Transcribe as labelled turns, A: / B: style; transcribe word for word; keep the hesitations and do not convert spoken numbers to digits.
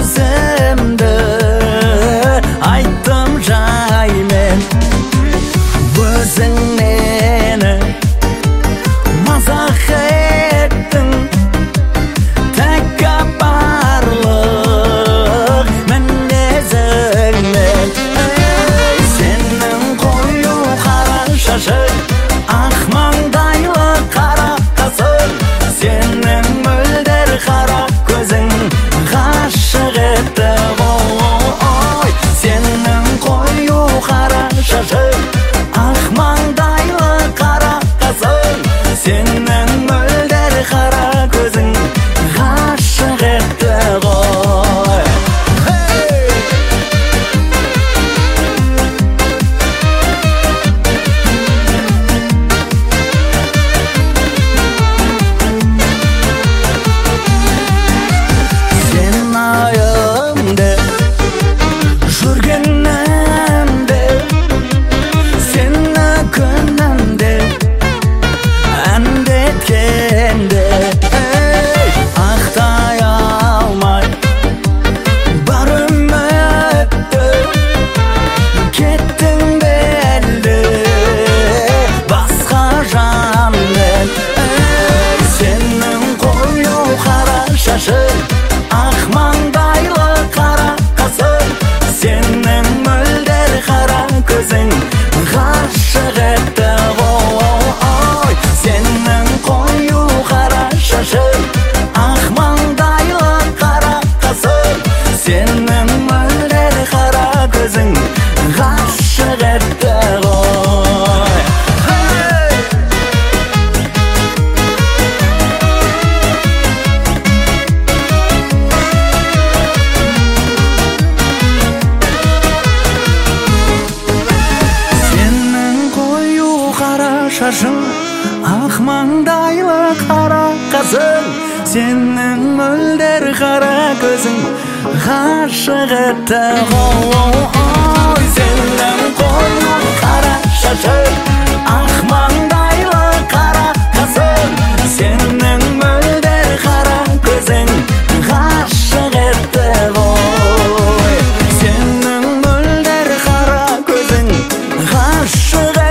A: өзімді айттым жаймен өзің мені мазақ еттің тәкаппарлық мінезіңмен сенің қою қара шашың ақ маңдайлы қара қасың сенің мөлдір қара көзің ғашық етті ғой сенің қою қара шашың ақ маңдайлы қара қасың сенің мөлдір қара көзің ғашық етті ғой сен айымды жүргенімді сені күнімді әндеткенде ақтай алмай бар үмітті кеттің белді басқа жанмен сенің қою қара шашың ақ маңдайлы қара қасың сенің мөлдір қара көзің ғашық етті ғой сенің қою қара шашың ақ маңдайлы қара қасың сенің мөлдір қара көзің ғашық етті ғой сенің қою қара шашың ақ маңдайлы қара қасың сенің мөлдір қара көзің ғашық етті ғой сенің қою қара шашың ақ маңдайлы қара қасың сенің мөлдір қара көзің ғашық етті ғой сенің мөлдір қара көзің ғашық